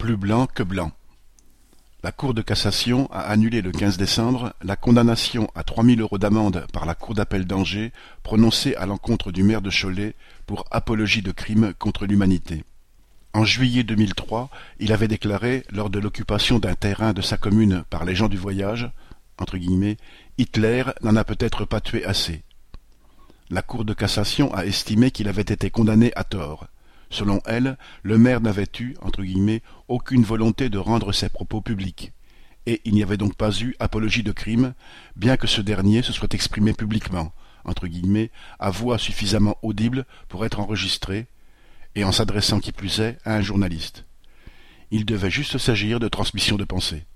Plus blanc que blanc. La Cour de cassation a annulé le 15 décembre la condamnation à 3 000 € d'amende par la Cour d'appel d'Angers prononcée à l'encontre du maire de Cholet pour apologie de crimes contre l'humanité. En juillet 2003, il avait déclaré, lors de l'occupation d'un terrain de sa commune par les gens du voyage, entre guillemets, « Hitler n'en a peut-être pas tué assez ». La Cour de cassation a estimé qu'il avait été condamné à tort. Selon elle, le maire n'avait eu, entre guillemets, aucune volonté de rendre ses propos publics, et il n'y avait donc pas eu apologie de crime, bien que ce dernier se soit exprimé publiquement, entre guillemets, à voix suffisamment audible pour être enregistré, et en s'adressant qui plus est à un journaliste. Il devait juste s'agir de transmission de pensée.